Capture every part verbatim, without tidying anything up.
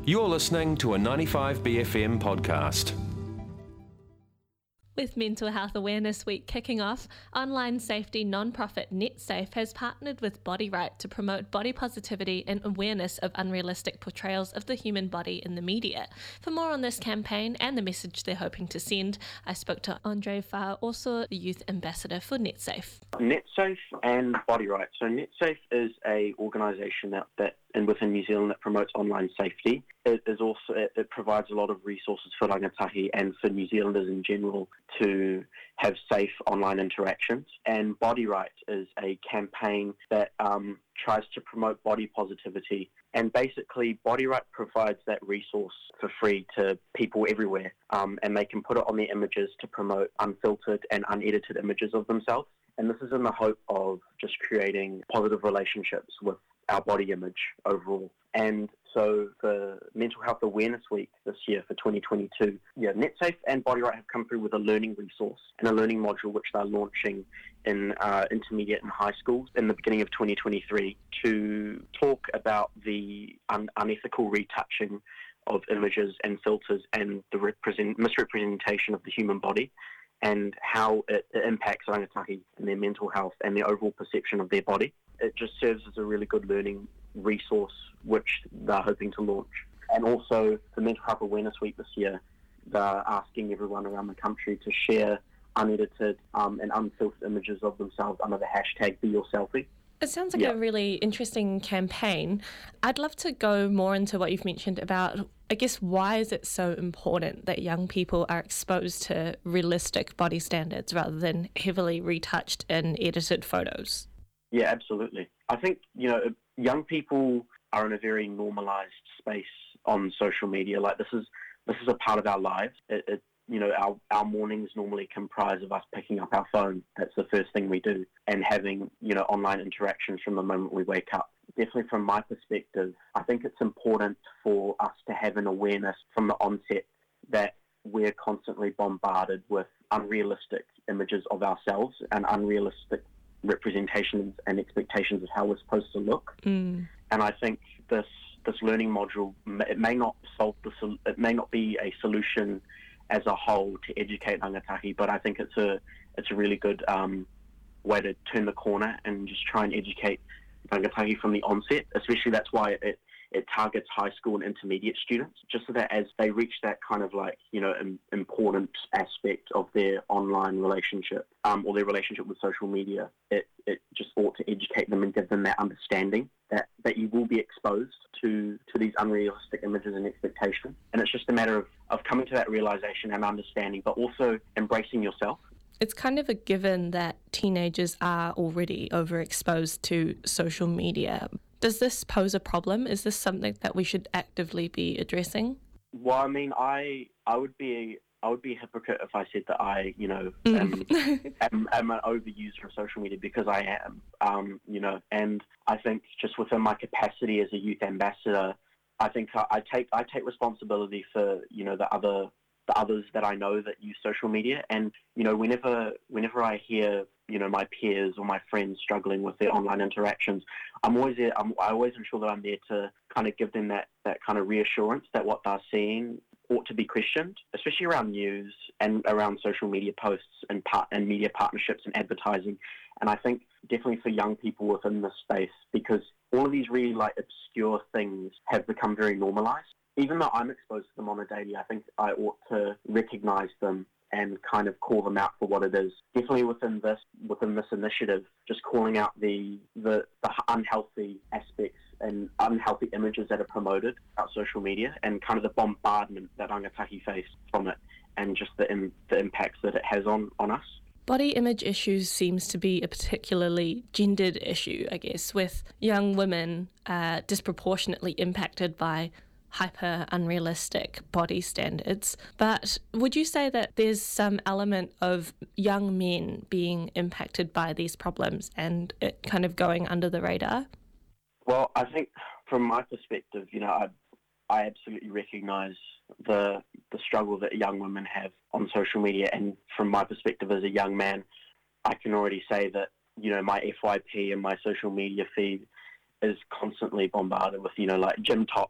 You're listening to a ninety-five B F M podcast. With Mental Health Awareness Week kicking off, online safety non-profit NetSafe has partnered with Body Right to promote body positivity and awareness of unrealistic portrayals of the human body in the media. For more on this campaign and the message they're hoping to send, I spoke to Andre Farr, also the Youth Ambassador for NetSafe. NetSafe and Body Right. So NetSafe is a organisation that, that and within New Zealand that promotes online safety. It is also it, it provides a lot of resources for rangatahi and for New Zealanders in general to have safe online interactions. And Body Right is a campaign that um, tries to promote body positivity. And basically, Body Right provides that resource for free to people everywhere, um, and they can put it on their images to promote unfiltered and unedited images of themselves. And this is in the hope of just creating positive relationships with our body image overall. And so for Mental Health Awareness Week this year for twenty twenty-two, yeah, NetSafe and Body Right have come through with a learning resource and a learning module which they're launching in uh, intermediate and high schools in the beginning of twenty twenty-three to talk about the un- unethical retouching of images and filters and the represent- misrepresentation of the human body, and how it, it impacts rangatahi and their mental health and their overall perception of their body. It just serves as a really good learning resource which they're hoping to launch. And also for Mental Health Awareness Week this year, they're asking everyone around the country to share unedited um, and unfiltered images of themselves under the hashtag BeYourSelfie. It sounds like yeah. a really interesting campaign. I'd love to go more into what you've mentioned about, I guess, why is it so important that young people are exposed to realistic body standards rather than heavily retouched and edited photos? Yeah, absolutely. I think, you know, young people are in a very normalised space on social media. Like this is this is a part of our lives. It, it you know, our, our mornings normally comprise of us picking up our phone. That's the first thing we do, and having, you know, online interactions from the moment we wake up. Definitely from my perspective, I think it's important for us to have an awareness from the onset that we're constantly bombarded with unrealistic images of ourselves and unrealistic representations and expectations of how we're supposed to look. Mm. And I think this this learning module, it may not solve the it may not be a solution as a whole to educate rangatahi, but I think it's a it's a really good um, way to turn the corner and just try and educate rangatahi from the onset. Especially that's why it it targets high school and intermediate students, just so that as they reach that kind of like, you know, im- important aspect of their online relationship um, or their relationship with social media, it, it just ought to educate them and give them that understanding that, that you will be exposed to, to these unrealistic images and expectations. And it's just a matter of, of coming to that realization and understanding, but also embracing yourself. It's kind of a given that teenagers are already overexposed to social media. Does this pose a problem? Is this something that we should actively be addressing? Well, I mean, I I would be I would be a hypocrite if I said that I, you know, am, am, am an overuser of social media, because I am, um, you know, and I think just within my capacity as a youth ambassador, I think I, I take I take responsibility for, you know, the other the others that I know that use social media. And, you know, whenever whenever I hear, you know, my peers or my friends struggling with their online interactions, I'm always there, I'm, I always ensure that I'm there to kind of give them that, that kind of reassurance that what they're seeing ought to be questioned, especially around news and around social media posts and part and media partnerships and advertising. And I think definitely for young people within this space, because all of these really like obscure things have become very normalised. Even though I'm exposed to them on a daily, I think I ought to recognise them and kind of call them out for what it is. Definitely within this within this initiative, just calling out the the, the unhealthy aspects and unhealthy images that are promoted out social media, and kind of the bombardment that rangatahi face from it, and just the im- the impacts that it has on, on us. Body image issues seems to be a particularly gendered issue, I guess, with young women uh, disproportionately impacted by hyper unrealistic body standards. But would you say that there's some element of young men being impacted by these problems and it kind of going under the radar? Well, I think from my perspective, you know, I I absolutely recognise the the struggle that young women have on social media, and from my perspective as a young man, I can already say that, you know, my F Y P and my social media feed is constantly bombarded with, you know, like gym talks,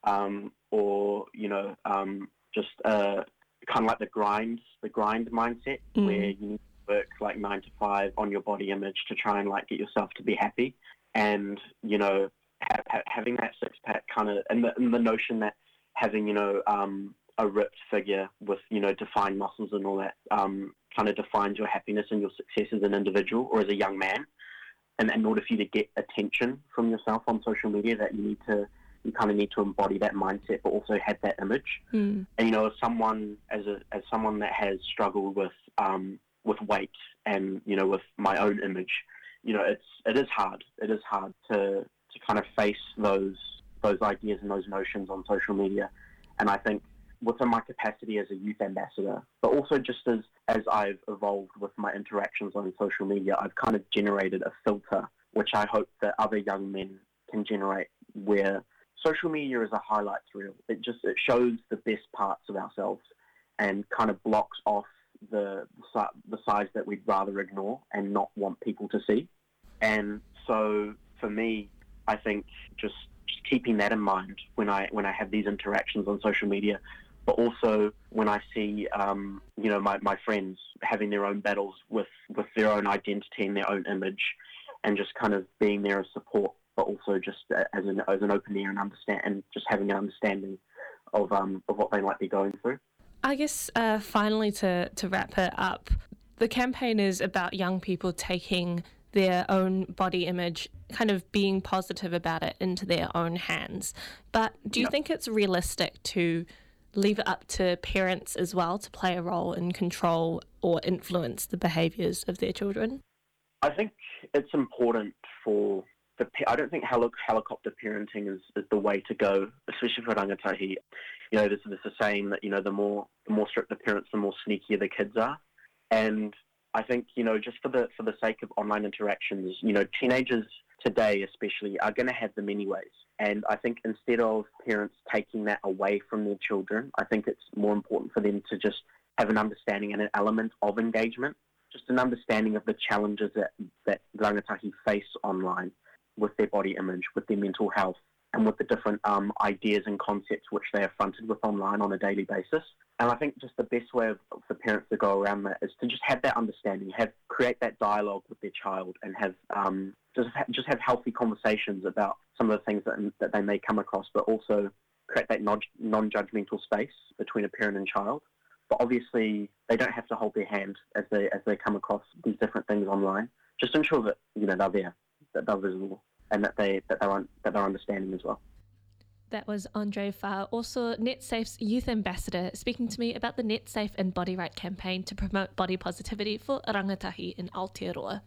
um, or, you know, um, just uh, kind of like the grind, the grind mindset, mm. where you need to work like nine to five on your body image to try and like get yourself to be happy. And, you know, ha- ha- having that six pack kind of, and the, and the notion that having, you know, um, a ripped figure with, you know, defined muscles and all that um, kind of defines your happiness and your success as an individual or as a young man. And in order for you to get attention from yourself on social media, that you need to, you kind of need to embody that mindset, but also have that image. Mm. And, you know, as someone, as a, as someone that has struggled with, um, with weight and, you know, with my own image, you know, it's, it is hard. It is hard to, to kind of face those, those ideas and those notions on social media. And I think within my capacity as a youth ambassador, but also just as, as I've evolved with my interactions on social media, I've kind of generated a filter, which I hope that other young men can generate, where social media is a highlights reel. It just, it shows the best parts of ourselves and kind of blocks off the, the sides that we'd rather ignore and not want people to see. And so for me, I think just, just keeping that in mind when I, when I have these interactions on social media, but also when I see, um, you know, my, my friends having their own battles with, with their own identity and their own image, and just kind of being there as support, but also just as an as an open ear and understand, and just having an understanding of um of what they might be going through. I guess uh, finally to to wrap it up, the campaign is about young people taking their own body image, kind of being positive about it, into their own hands. But do you yeah. think it's realistic to leave it up to parents as well to play a role in control or influence the behaviours of their children? I think it's important for the. I don't think heli- helicopter parenting is, is the way to go, especially for rangatahi. You know, there's, there's a saying that, you know, the more the more strict the parents, the more sneakier the kids are. And I think, you know, just for the for the sake of online interactions, you know, teenagers today especially are going to have them anyways. And I think instead of parents taking that away from their children, I think it's more important for them to just have an understanding and an element of engagement, just an understanding of the challenges that, that rangatahi face online with their body image, with their mental health, and with the different um, ideas and concepts which they are fronted with online on a daily basis. And I think just the best way of, for parents to go around that is to just have that understanding, have create that dialogue with their child, and have um, just have, just have healthy conversations about some of the things that that they may come across, but also create that non non-judgmental space between a parent and child. But obviously, they don't have to hold their hand as they as they come across these different things online. Just ensure that, you know, they're there, that they're visible, and that they that they're that they're understanding as well. That was Andre Farr, also NetSafe's youth ambassador, speaking to me about the NetSafe and Body Right campaign to promote body positivity for rangatahi in Aotearoa.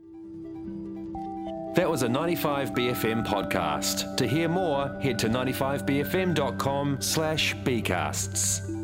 That was a ninety-five B F M podcast. To hear more, head to ninety-five b f m dot com slash b casts.